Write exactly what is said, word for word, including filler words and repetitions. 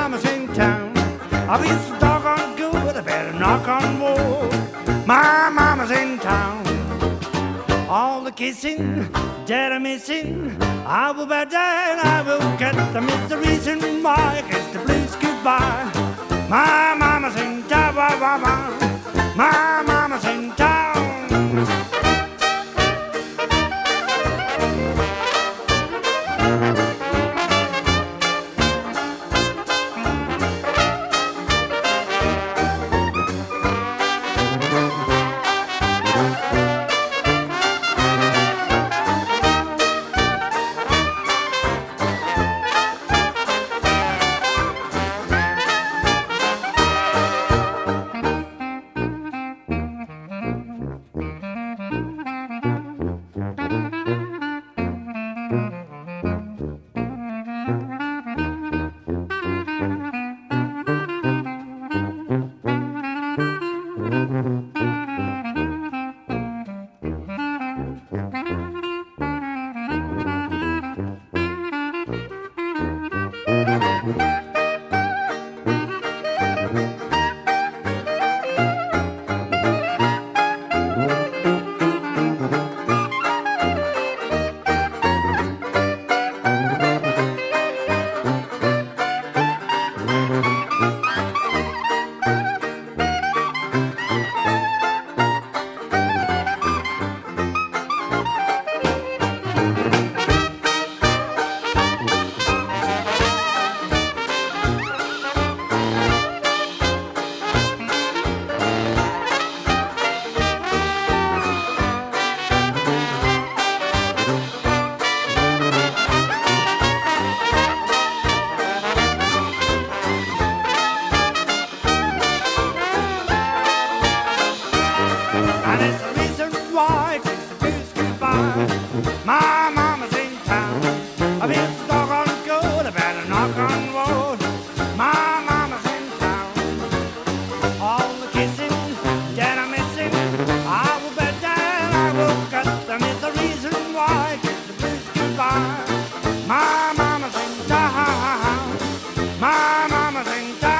mama's in town. I feel so doggone good, I better knock on wood. My mama's in town. All the kissing that I'm missing, I will bet that I will get the miss the reason why I kiss the blues goodbye. My mama's in town, my mama's in town. My mama's in town. I feel so doggone good, I better knock on wood. My mama's in town. All the kissing that I'm missing, I will bet that I will get them. Is the reason why I kiss the blues goodbye. My mama's in town. My mama's in town.